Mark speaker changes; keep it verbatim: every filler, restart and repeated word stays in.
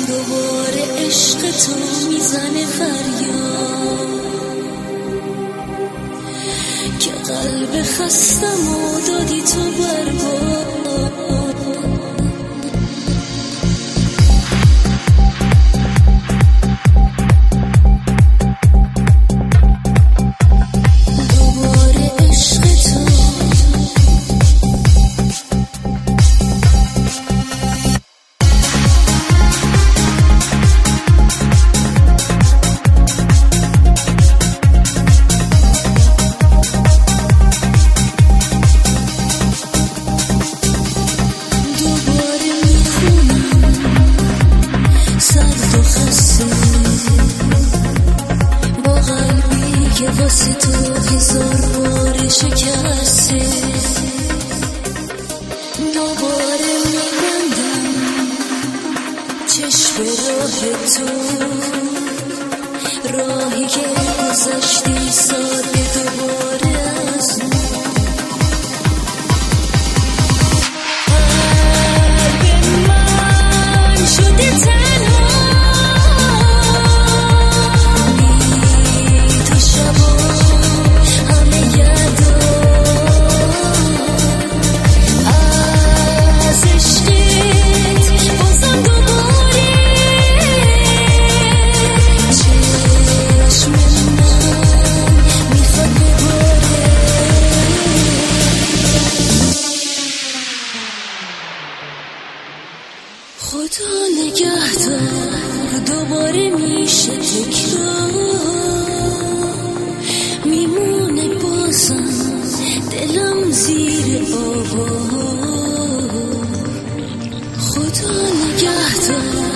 Speaker 1: دوباره عشق تو میزنه فریاد که قلب خستم و دادی تو برباد. که واسه تو هزار بار شکسته دوباره میبندم چشم راه تو، راهی که گذشتی ساده دوباره از نو. قلب من شده تنها خدا نگهدار دوباره میشه تکرار، میمونه بازم دلم زیر آوار. خدا نگهدار